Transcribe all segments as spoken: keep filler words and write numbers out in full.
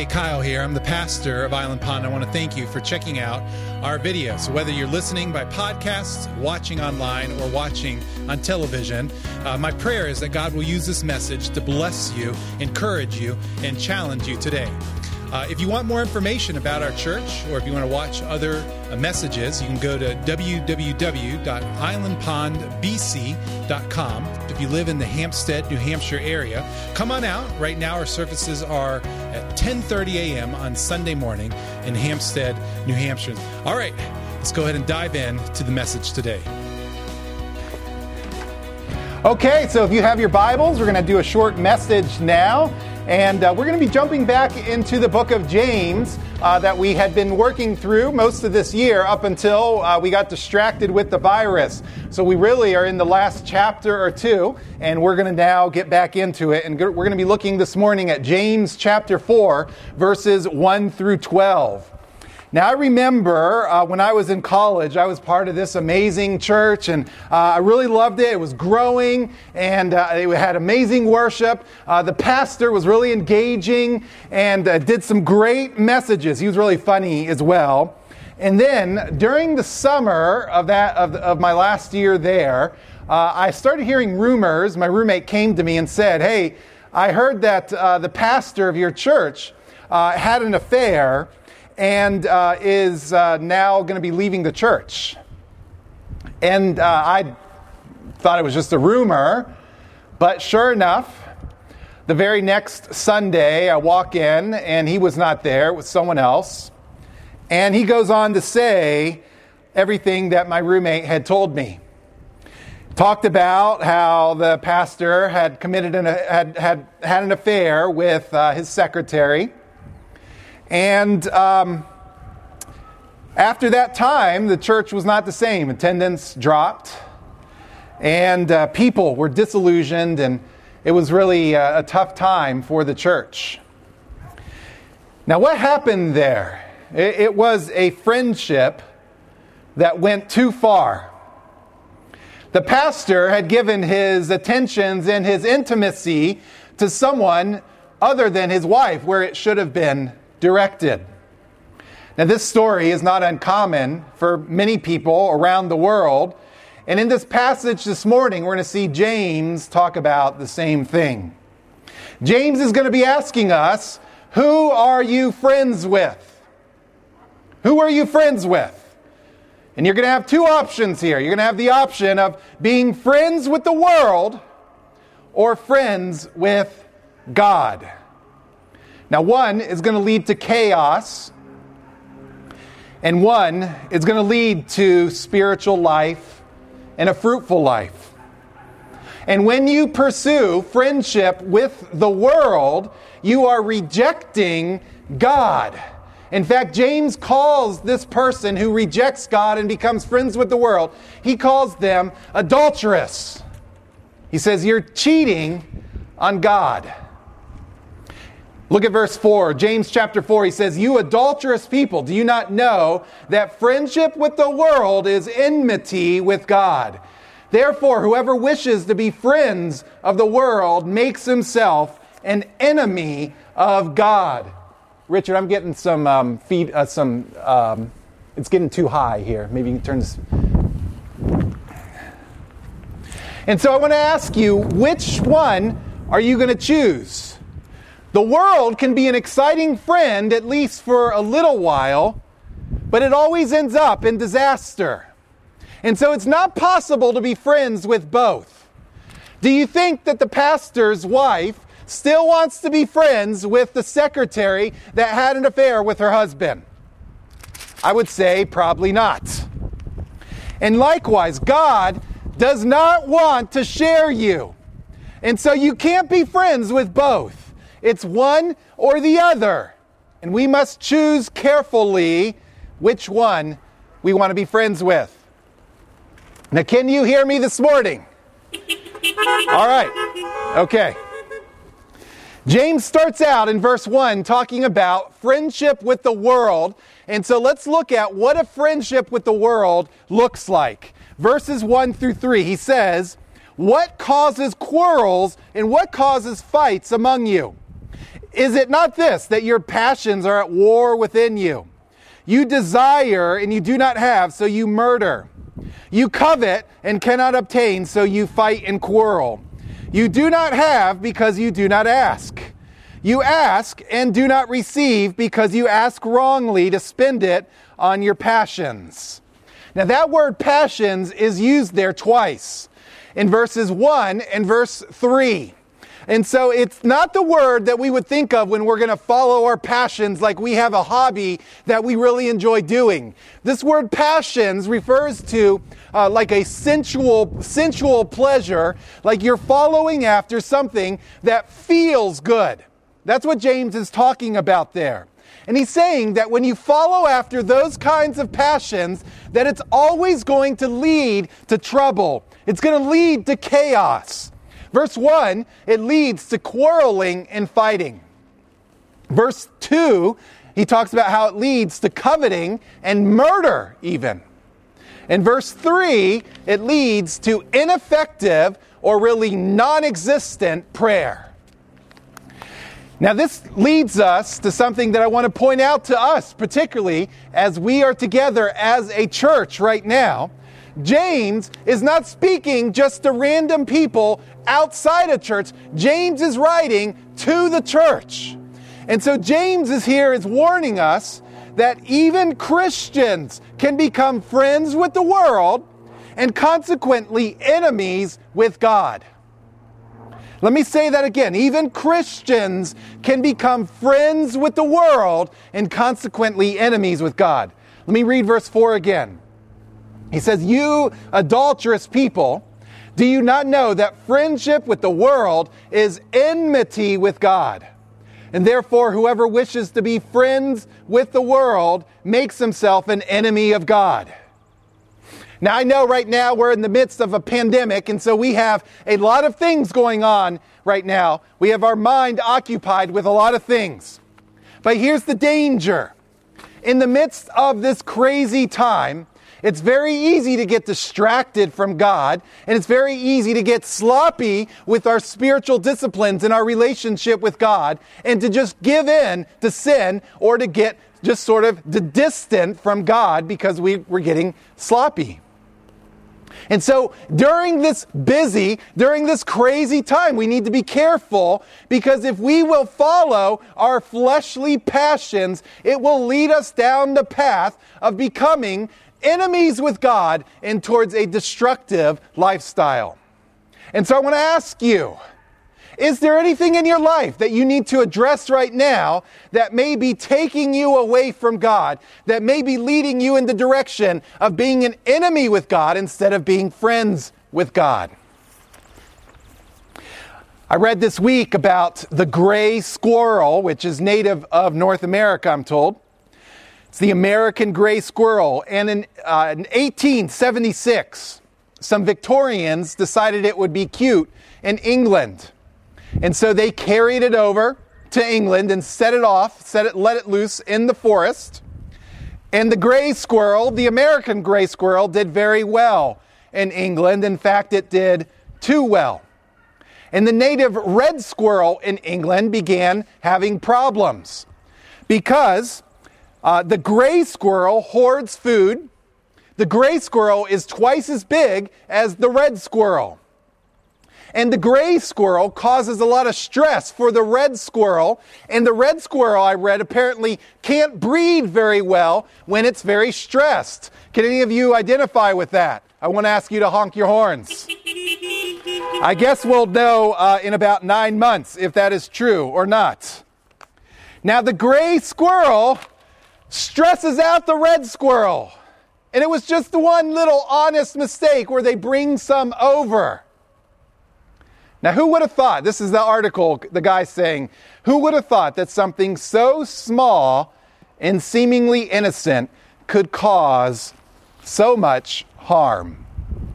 Hey, Kyle here. I'm the pastor of Island Pond. I want to thank you for checking out our videos. So whether you're listening by podcasts, watching online, or watching on television, uh, my prayer is that God will use this message to bless you, encourage you, and challenge you today. Uh, if you want more information about our church, or if you want to watch other uh, messages, you can go to w w w dot island pond b c dot com. If you live in the Hampstead, New Hampshire area, come on out. Right now our services are at ten thirty a.m. on Sunday morning in Hampstead, New Hampshire. All right, let's go ahead and dive in to the message today. Okay, so if you have your Bibles, we're going to do a short message now. And uh, we're going to be jumping back into the book of James uh, that we had been working through most of this year up until uh, we got distracted with the virus. So we really are in the last chapter or two, and we're going to now get back into it. And we're going to be looking this morning at James chapter four, verses one through twelve. Now, I remember uh, when I was in college, I was part of this amazing church, and uh, I really loved it. It was growing, and uh, it had amazing worship. Uh, the pastor was really engaging and uh, did some great messages. He was really funny as well. And then, during the summer of that of, of my last year there, uh, I started hearing rumors. My roommate came to me and said, "Hey, I heard that uh, the pastor of your church uh, had an affair and uh, is uh, now going to be leaving the church." And uh, I thought it was just a rumor, but sure enough, the very next Sunday, I walk in, and he was not there. It was someone else. And he goes on to say everything that my roommate had told me. Talked about how the pastor had committed an, had, had, had an affair with uh, his secretary. And um, after that time, the church was not the same. Attendance dropped, and uh, people were disillusioned, and it was really uh, a tough time for the church. Now, what happened there? It, it was a friendship that went too far. The pastor had given his attentions and his intimacy to someone other than his wife, where it should have been directed. Now, this story is not uncommon for many people around the world. And in this passage this morning, we're going to see James talk about the same thing. James is going to be asking us, who are you friends with? Who are you friends with? And you're going to have two options here. You're going to have the option of being friends with the world or friends with God. Now, one is going to lead to chaos, and one is going to lead to spiritual life and a fruitful life. And when you pursue friendship with the world, you are rejecting God. In fact, James calls this person who rejects God and becomes friends with the world, he calls them adulterous. He says, you're cheating on God. Look at verse four, James chapter four, he says, "You adulterous people, do you not know that friendship with the world is enmity with God? Therefore, whoever wishes to be friends of the world makes himself an enemy of God." Richard, I'm getting some um, feed, uh, some, um, it's getting too high here. Maybe you can turn this. And so I want to ask you, which one are you going to choose? The world can be an exciting friend, at least for a little while, but it always ends up in disaster. And so it's not possible to be friends with both. Do you think that the pastor's wife still wants to be friends with the secretary that had an affair with her husband? I would say probably not. And likewise, God does not want to share you. And so you can't be friends with both. It's one or the other. And we must choose carefully which one we want to be friends with. Now, can you hear me this morning? All right. Okay. James starts out in verse one talking about friendship with the world. And so let's look at what a friendship with the world looks like. Verses one through three, he says, "What causes quarrels and what causes fights among you? Is it not this, that your passions are at war within you? You desire and you do not have, so you murder. You covet and cannot obtain, so you fight and quarrel. You do not have because you do not ask. You ask and do not receive because you ask wrongly to spend it on your passions. Now that word passions is used there twice, in verses one and verse three. And so it's not the word that we would think of when we're going to follow our passions like we have a hobby that we really enjoy doing. This word passions refers to uh, like a sensual, sensual pleasure, like you're following after something that feels good. That's what James is talking about there. And he's saying that when you follow after those kinds of passions, that it's always going to lead to trouble. It's going to lead to chaos. Verse one, it leads to quarreling and fighting. Verse two, he talks about how it leads to coveting and murder even. In verse three, it leads to ineffective or really non-existent prayer. Now this leads us to something that I want to point out to us, particularly as we are together as a church right now. James is not speaking just to random people outside a church. James is writing to the church. And so James is here is warning us that even Christians can become friends with the world and consequently enemies with God. Let me say that again. Even Christians can become friends with the world and consequently enemies with God. Let me read verse four again. He says, "You adulterous people, do you not know that friendship with the world is enmity with God? And therefore, whoever wishes to be friends with the world makes himself an enemy of God." Now, I know right now we're in the midst of a pandemic, and so we have a lot of things going on right now. We have our mind occupied with a lot of things. But here's the danger. In the midst of this crazy time, it's very easy to get distracted from God, and it's very easy to get sloppy with our spiritual disciplines and our relationship with God, and to just give in to sin or to get just sort of distant from God because we, we're getting sloppy. And so during this busy, during this crazy time, we need to be careful, because if we will follow our fleshly passions, it will lead us down the path of becoming enemies with God and towards a destructive lifestyle. And so I want to ask you, is there anything in your life that you need to address right now that may be taking you away from God, that may be leading you in the direction of being an enemy with God instead of being friends with God? I read this week about the gray squirrel, which is native of North America, I'm told. It's the American gray squirrel. And in, uh, in eighteen seventy-six, some Victorians decided it would be cute in England. And so they carried it over to England and set it off, set it, let it loose in the forest. And the gray squirrel, the American gray squirrel, did very well in England. In fact, it did too well. And the native red squirrel in England began having problems because uh, the gray squirrel hoards food. The gray squirrel is twice as big as the red squirrel. And the gray squirrel causes a lot of stress for the red squirrel. And the red squirrel, I read, apparently can't breathe very well when it's very stressed. Can any of you identify with that? I want to ask you to honk your horns. I guess we'll know uh, in about nine months if that is true or not. Now, the gray squirrel stresses out the red squirrel. And it was just the one little honest mistake where they bring some over. Now, who would have thought, this is the article, the guy saying, who would have thought that something so small and seemingly innocent could cause so much harm?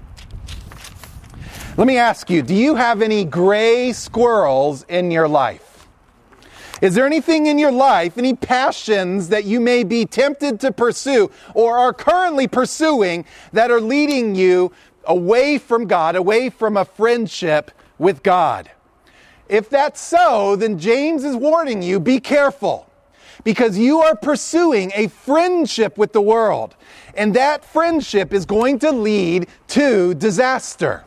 Let me ask you, do you have any gray squirrels in your life? Is there anything in your life, any passions that you may be tempted to pursue or are currently pursuing that are leading you away from God, away from a friendship with God? if that's so, then James is warning you, be careful, because you are pursuing a friendship with the world, and that friendship is going to lead to disaster.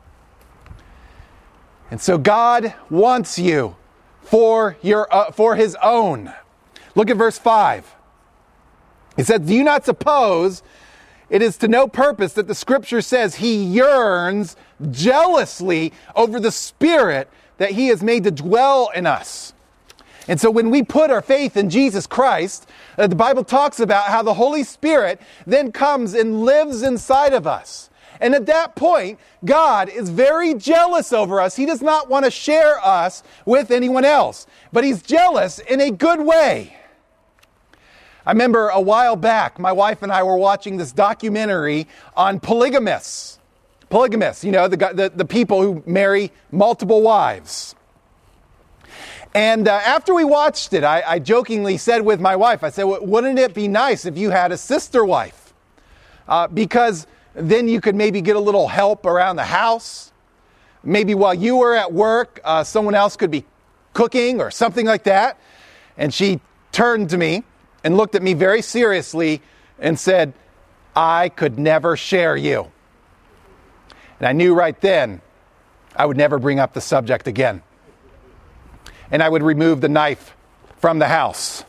And so God wants you for your uh, for his own. Look at verse five. It says, do you not suppose it is to no purpose that the scripture says he yearns jealously over the Spirit that he has made to dwell in us? And so when we put our faith in Jesus Christ, uh, the Bible talks about how the Holy Spirit then comes and lives inside of us. And at that point, God is very jealous over us. He does not want to share us with anyone else, but he's jealous in a good way. I remember a while back, my wife and I were watching this documentary on polygamists. Polygamists, you know, the, the, the people who marry multiple wives. And uh, after we watched it, I, I jokingly said with my wife, I said, well, wouldn't it be nice if you had a sister wife? Uh, because then you could maybe get a little help around the house. Maybe while you were at work, uh, someone else could be cooking or something like that. And she turned to me and looked at me very seriously and said, I could never share you. And I knew right then I would never bring up the subject again. And I would remove the knife from the house.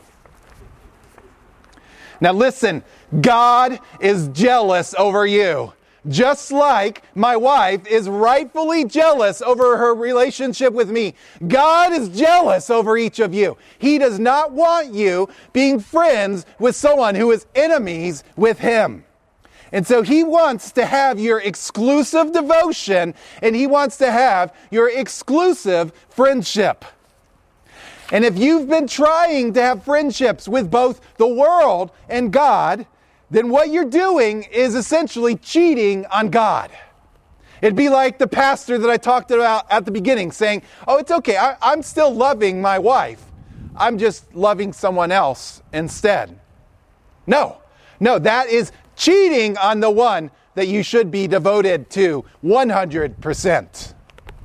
Now listen, God is jealous over you. Just like my wife is rightfully jealous over her relationship with me. God is jealous over each of you. He does not want you being friends with someone who is enemies with him. And so he wants to have your exclusive devotion, and he wants to have your exclusive friendship. And if you've been trying to have friendships with both the world and God, then what you're doing is essentially cheating on God. It'd be like the pastor that I talked about at the beginning saying, oh, it's okay, I, I'm still loving my wife. I'm just loving someone else instead. No, no, that is cheating on the one that you should be devoted to one hundred percent.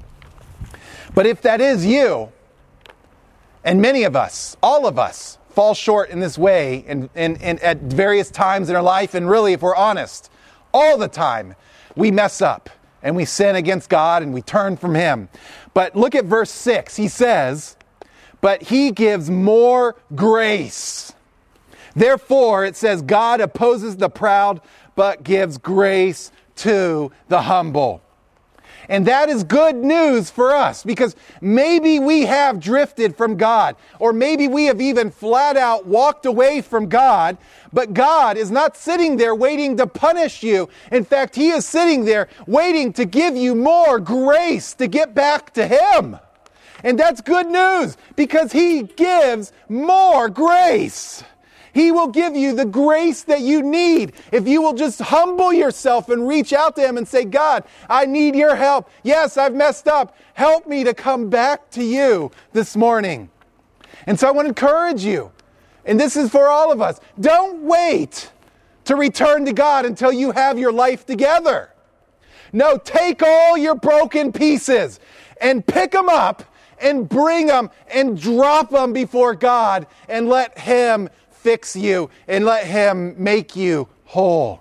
But if that is you, and many of us, all of us, fall short in this way and, and, and at various times in our life, and really, if we're honest, all the time, we mess up and we sin against God and we turn from him. But look at verse six. He says, but he gives more grace. Therefore, it says, God opposes the proud, but gives grace to the humble. And that is good news for us, because maybe we have drifted from God, or maybe we have even flat out walked away from God, but God is not sitting there waiting to punish you. In fact, he is sitting there waiting to give you more grace to get back to him. And that's good news, because he gives more grace. He will give you the grace that you need if you will just humble yourself and reach out to him and say, God, I need your help. Yes, I've messed up. Help me to come back to you this morning. And so I want to encourage you, and this is for all of us, don't wait to return to God until you have your life together. No, take all your broken pieces and pick them up and bring them and drop them before God and let him fix you and let him make you whole.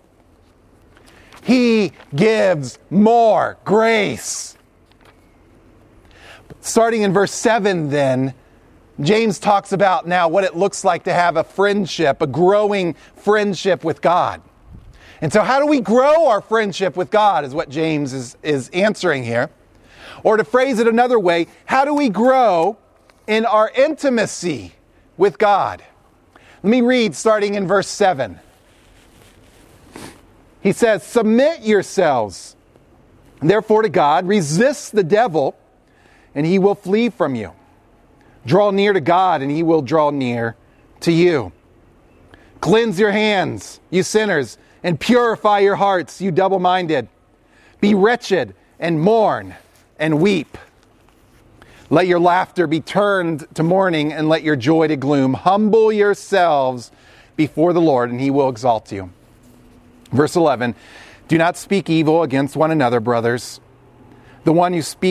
He gives more grace. Starting in verse seven then, James talks about now what it looks like to have a friendship, a growing friendship with God. And so how do we grow our friendship with God is what James is, is answering here. Or to phrase it another way, how do we grow in our intimacy with God? Let me read starting in verse seven. He says, submit yourselves, therefore, to God. Resist the devil, and he will flee from you. Draw near to God, and he will draw near to you. Cleanse your hands, you sinners, and purify your hearts, you double-minded. Be wretched and mourn and weep. Let your laughter be turned to mourning, and let your joy to gloom. Humble yourselves before the Lord, and he will exalt you. Verse eleven, do not speak evil against one another, brothers. The one who speaks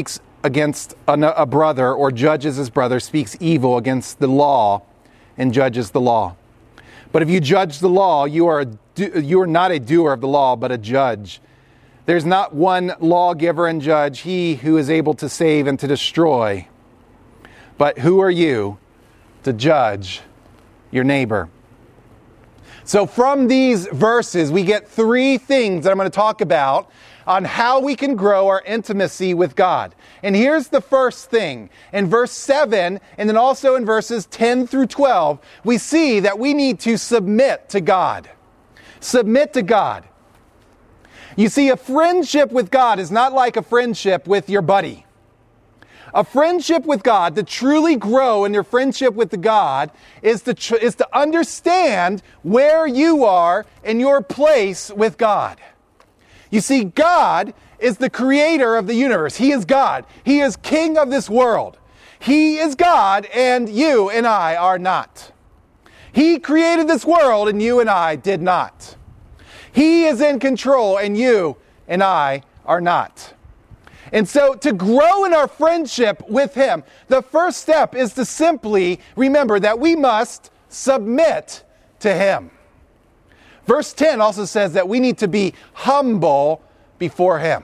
against a brother or judges his brother speaks evil against the law and judges the law. But if you judge the law, you are, a, you are not a doer of the law, but a judge. There's not one lawgiver and judge, he who is able to save and to destroy. But who are you to judge your neighbor? So from these verses, we get three things that I'm going to talk about on how we can grow our intimacy with God. And here's the first thing. In verse seven, and then also in verses ten through twelve, we see that we need to submit to God. Submit to God. You see, a friendship with God is not like a friendship with your buddy. A friendship with God, to truly grow in your friendship with the God, is to, tr- is to understand where you are in your place with God. You see, God is the creator of the universe. He is God. He is king of this world. He is God, and you and I are not. He created this world, and you and I did not. He is in control, and you and I are not. And so to grow in our friendship with Him, the first step is to simply remember that we must submit to Him. Verse ten also says that we need to be humble before Him.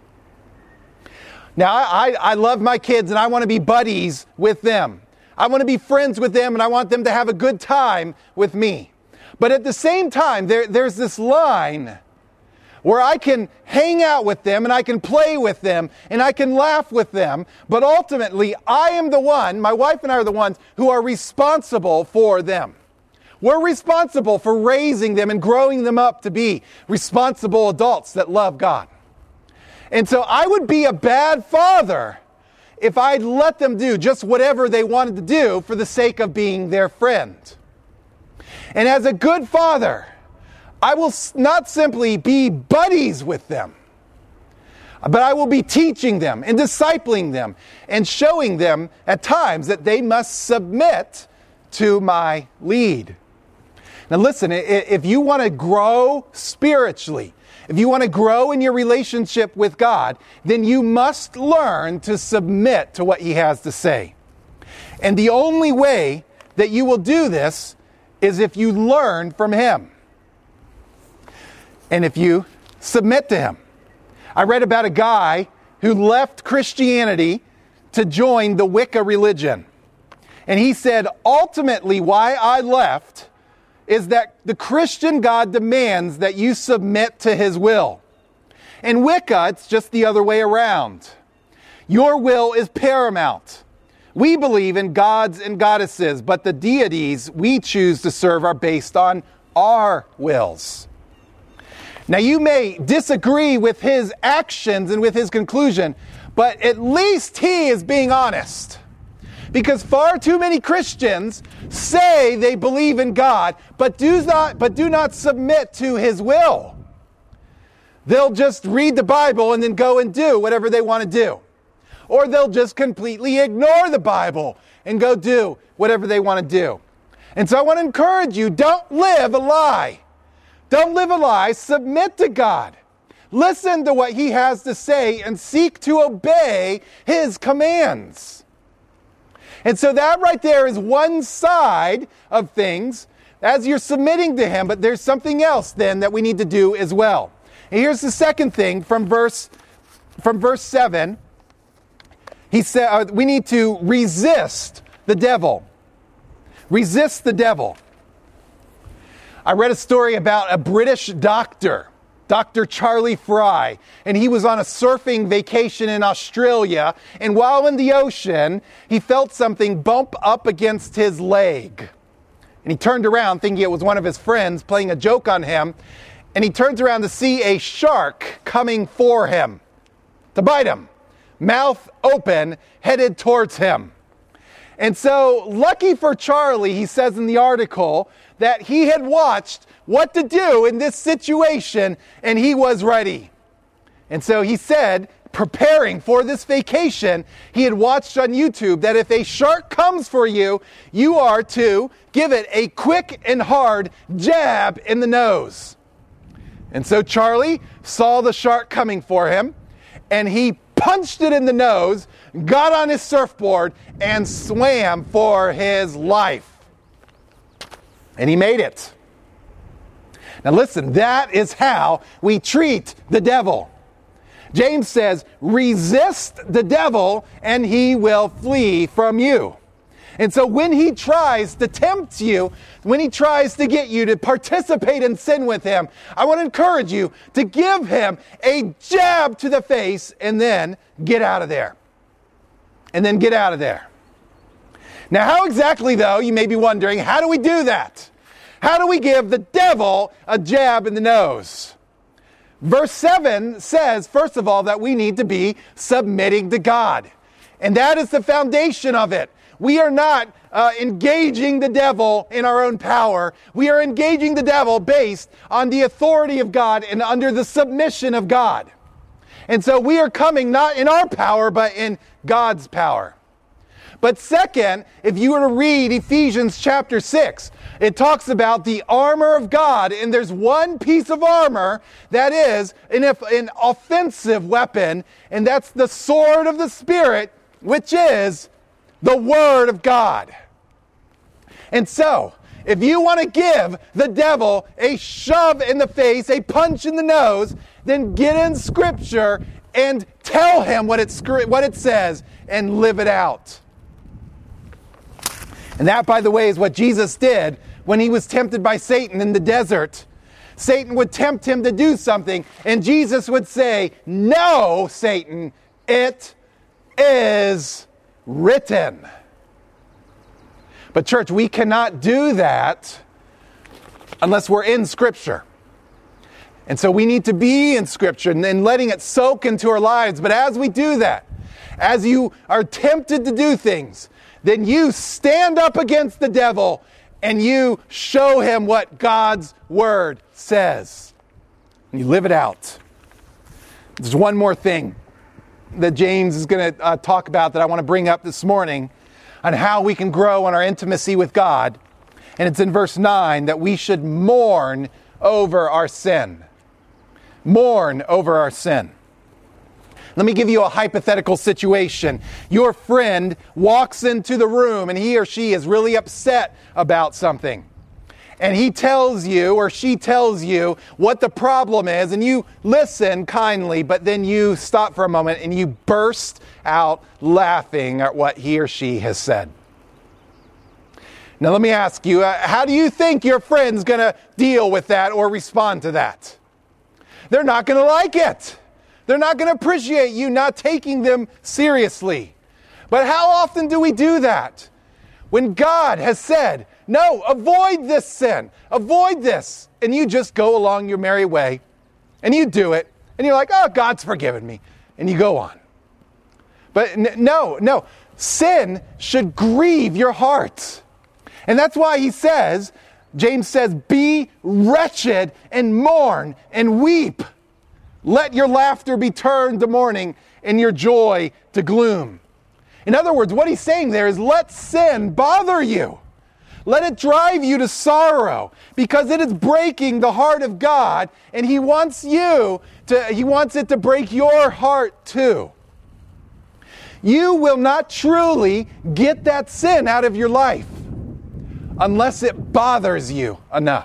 Now, I, I love my kids and I want to be buddies with them. I want to be friends with them and I want them to have a good time with me. But at the same time, there, there's this line where I can hang out with them and I can play with them and I can laugh with them. But ultimately, I am the one, my wife and I are the ones who are responsible for them. We're responsible for raising them and growing them up to be responsible adults that love God. And so I would be a bad father if I'd let them do just whatever they wanted to do for the sake of being their friend. And as a good father, I will not simply be buddies with them, but I will be teaching them and discipling them and showing them at times that they must submit to my lead. Now listen, if you want to grow spiritually, if you want to grow in your relationship with God, then you must learn to submit to what He has to say. And the only way that you will do this is if you learn from Him. And if you submit to Him. I read about a guy who left Christianity to join the Wicca religion. And he said, ultimately, why I left is that the Christian God demands that you submit to His will. In Wicca, it's just the other way around. Your will is paramount. We believe in gods and goddesses, but the deities we choose to serve are based on our wills. Now, you may disagree with his actions and with his conclusion, but at least he is being honest. Because far too many Christians say they believe in God, but do not, but do not submit to His will. They'll just read the Bible and then go and do whatever they want to do. Or they'll just completely ignore the Bible and go do whatever they want to do. And so I want to encourage you, don't live a lie. Don't live a lie. Submit to God. Listen to what He has to say and seek to obey His commands. And so that right there is one side of things as you're submitting to Him, but there's something else then that we need to do as well. And here's the second thing from verse from verse seven. He said uh, we need to resist the devil. Resist the devil. I read a story about a British doctor, Doctor Charlie Fry, and he was on a surfing vacation in Australia, and while in the ocean, he felt something bump up against his leg. And he turned around thinking it was one of his friends playing a joke on him, and he turns around to see a shark coming for him to bite him, mouth open, headed towards him. And so, lucky for Charlie, he says in the article, that he had watched what to do in this situation, and he was ready. And so he said, preparing for this vacation, he had watched on YouTube that if a shark comes for you, you are to give it a quick and hard jab in the nose. And so Charlie saw the shark coming for him, and he punched it in the nose, got on his surfboard, and swam for his life. And he made it. Now listen, that is how we treat the devil. James says, resist the devil and he will flee from you. And so when he tries to tempt you, when he tries to get you to participate in sin with him, I want to encourage you to give him a jab to the face and then get out of there. And then get out of there. Now, how exactly, though, you may be wondering, how do we do that? How do we give the devil a jab in the nose? Verse seven says, first of all, that we need to be submitting to God. And that is the foundation of it. We are not uh, engaging the devil in our own power. We are engaging the devil based on the authority of God and under the submission of God. And so we are coming not in our power, but in God's power. But second, if you were to read Ephesians chapter six, it talks about the armor of God. And there's one piece of armor that is an, an offensive weapon. And that's the sword of the Spirit, which is the Word of God. And so, if you want to give the devil a shove in the face, a punch in the nose, then get in Scripture and tell him what it, what it says and live it out. And that, by the way, is what Jesus did when he was tempted by Satan in the desert. Satan would tempt him to do something, and Jesus would say, "No, Satan, it is written." But church, we cannot do that unless we're in Scripture. And so we need to be in Scripture and then letting it soak into our lives. But as we do that, as you are tempted to do things, then you stand up against the devil and you show him what God's Word says. And you live it out. There's one more thing that James is going to uh, talk about that I want to bring up this morning on how we can grow in our intimacy with God. And it's in verse nine that we should mourn over our sin. Mourn over our sin. Let me give you a hypothetical situation. Your friend walks into the room and he or she is really upset about something. And he tells you or she tells you what the problem is, and you listen kindly, but then you stop for a moment and you burst out laughing at what he or she has said. Now let me ask you, uh, how do you think your friend's going to deal with that or respond to that? They're not going to like it. They're not going to appreciate you not taking them seriously. But how often do we do that? When God has said, no, avoid this sin, avoid this, and you just go along your merry way, and you do it, and you're like, oh, God's forgiven me, and you go on. But n- no, no, sin should grieve your heart. And that's why he says, James says, be wretched and mourn and weep. Let your laughter be turned to mourning and your joy to gloom. In other words, what he's saying there is let sin bother you. Let it drive you to sorrow because it is breaking the heart of God, and he wants you to, he wants it to break your heart too. You will not truly get that sin out of your life unless it bothers you enough.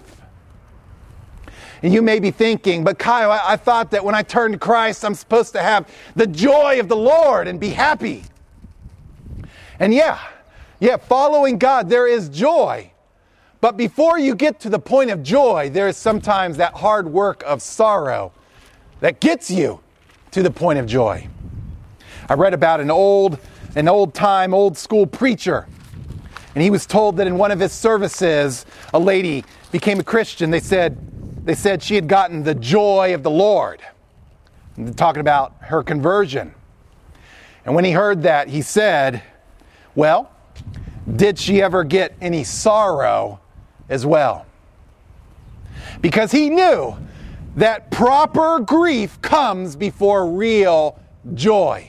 And you may be thinking, but Kyle, I, I thought that when I turn to Christ, I'm supposed to have the joy of the Lord and be happy. And yeah, yeah, following God, there is joy. But before you get to the point of joy, there is sometimes that hard work of sorrow that gets you to the point of joy. I read about an old, an old time, old school preacher. And he was told that in one of his services, a lady became a Christian. They said, they said she had gotten the joy of the Lord. And they're talking about her conversion. And when he heard that, he said, well, did she ever get any sorrow as well? Because he knew that proper grief comes before real joy.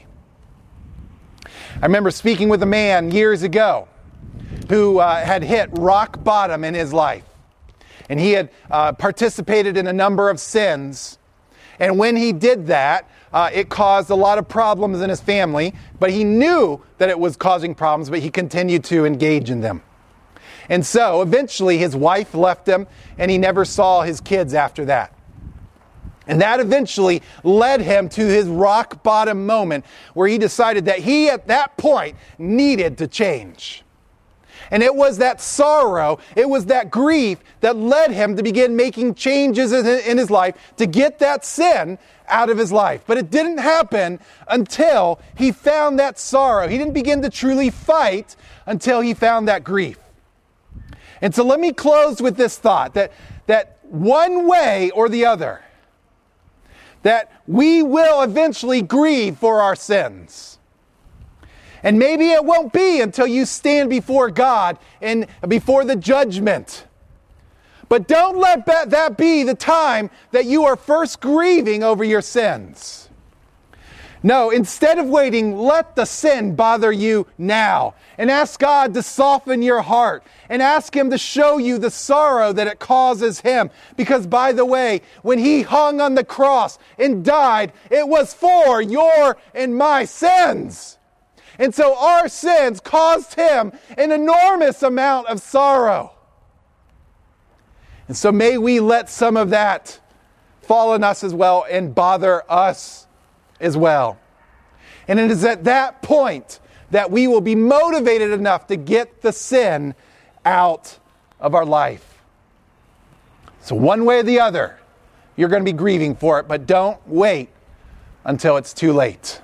I remember speaking with a man years ago who uh, had hit rock bottom in his life. And he had uh, participated in a number of sins. And when he did that, uh, it caused a lot of problems in his family, but he knew that it was causing problems, but he continued to engage in them. And so eventually his wife left him, and he never saw his kids after that. And that eventually led him to his rock bottom moment where he decided that he at that point needed to change. And it was that sorrow, it was that grief that led him to begin making changes in his life to get that sin out of his life. But it didn't happen until he found that sorrow. He didn't begin to truly fight until he found that grief. And so let me close with this thought that, that one way or the other, that we will eventually grieve for our sins. And maybe it won't be until you stand before God and before the judgment. But don't let that be the time that you are first grieving over your sins. No, instead of waiting, let the sin bother you now. And ask God to soften your heart. And ask Him to show you the sorrow that it causes Him. Because by the way, when He hung on the cross and died, it was for your and my sins. And so our sins caused Him an enormous amount of sorrow. And so may we let some of that fall on us as well and bother us as well. And it is at that point that we will be motivated enough to get the sin out of our life. So one way or the other, you're going to be grieving for it, but don't wait until it's too late.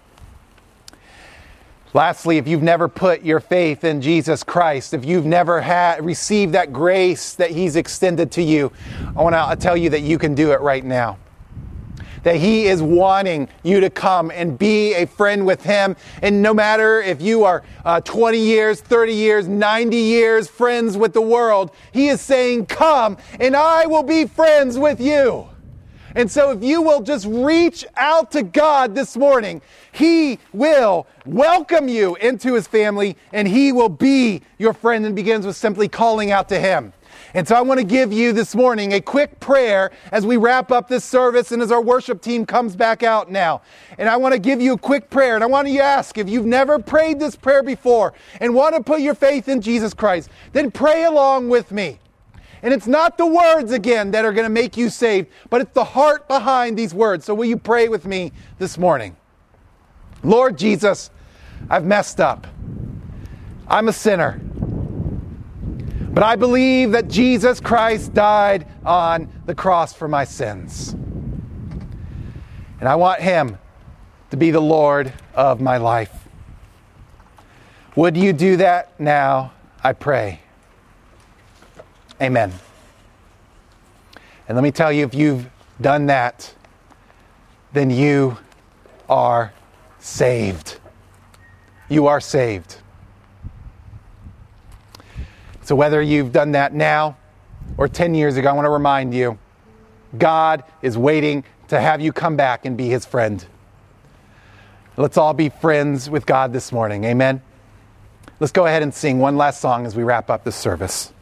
Lastly, if you've never put your faith in Jesus Christ, if you've never had received that grace that He's extended to you, I want to tell you that you can do it right now. That He is wanting you to come and be a friend with Him. And no matter if you are uh, twenty years, thirty years, ninety years friends with the world, He is saying, come and I will be friends with you. And so if you will just reach out to God this morning, He will welcome you into His family and He will be your friend, and begins with simply calling out to Him. And so I want to give you this morning a quick prayer as we wrap up this service and as our worship team comes back out now. And I want to give you a quick prayer. And I want to ask, if you've never prayed this prayer before and want to put your faith in Jesus Christ, then pray along with me. And it's not the words again that are going to make you saved, but it's the heart behind these words. So will you pray with me this morning? Lord Jesus, I've messed up. I'm a sinner. But I believe that Jesus Christ died on the cross for my sins. And I want Him to be the Lord of my life. Would you do that now, I pray? Amen. And let me tell you, if you've done that, then you are saved. You are saved. So whether you've done that now or ten years ago, I want to remind you, God is waiting to have you come back and be His friend. Let's all be friends with God this morning. Amen. Let's go ahead and sing one last song as we wrap up this service.